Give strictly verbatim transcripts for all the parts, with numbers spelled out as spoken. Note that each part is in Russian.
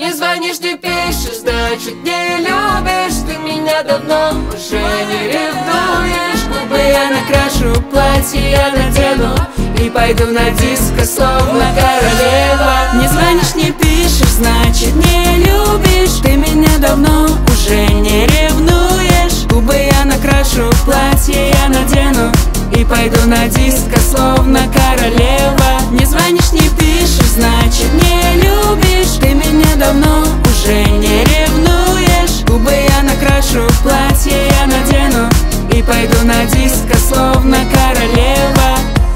Не звонишь, не пишешь, значит не любишь. Ты меня давно уже не ревнуешь. Губы я накрашу, платье я надену и пойду на диско, словно королева. Не звонишь, не пишешь, значит не любишь. Ты меня давно уже не ревнуешь. Губы я накрашу, платье я надену и пойду на диско, словно королева. Не звонишь, не пишешь, значит не любишь. Ты меня давно уже не ревнуешь. Губы я накрашу, платье я надену и пойду на диско, словно королева.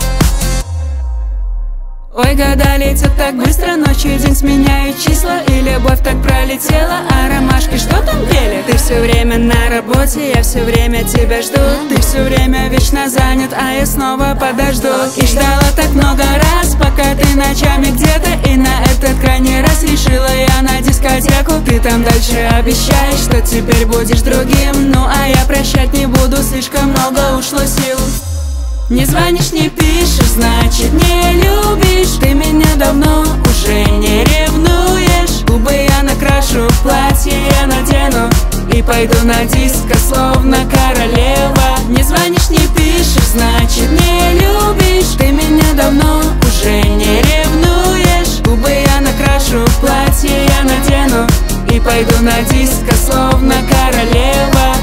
Ой, года летят так быстро, ночью день сменяет числа, и любовь так пролетела, а ромашки что там пели? Ты все время на работе, я все время тебя жду. Ты все время вечно занят, а я снова подожду. И ждала так много раз, пока ты ночами где-то, и на этот крайний раз решила я на дискотеку. Ты там дальше обещаешь, что теперь будешь другим, ну а я прощать не буду, слишком много ушло сил. Не звонишь, не пишешь, значит не любишь. Ты меня давно уже не ревнуешь. Губы я накрашу, платье я надену и пойду на диско, словно королева. Не звонишь, не пишешь, значит не любишь. Ты меня давно уже не ревнуешь. Губы я накрашу, платье я надену и пойду на диско, словно королева.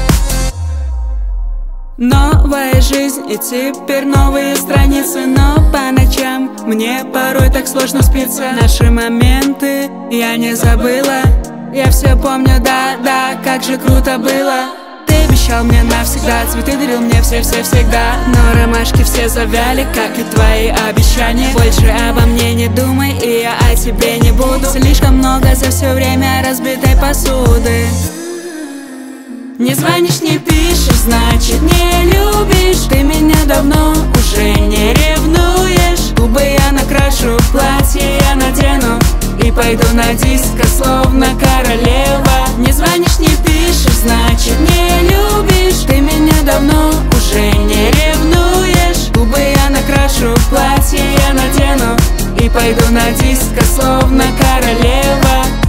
Новая жизнь и теперь новые страницы, но по ночам мне порой так сложно спится. Наши моменты я не забыла, я все помню, да-да, как же круто было. Ты обещал мне навсегда, цветы дарил мне все-все-всегда, но ромашки все завяли, как и твои обещания. Больше обо мне не думай, и я о тебе не буду. Слишком много за все время разбитой посуды. Не звонишь, не пишешь, значит не любишь. Ты меня давно уже не ревнуешь. Губы я накрашу, платье я надену и пойду на диско, словно королева. Не звонишь, не пишешь, значит не любишь. Ты меня давно уже не ревнуешь. Губы я накрашу, платье я надену и пойду на диско, словно королева.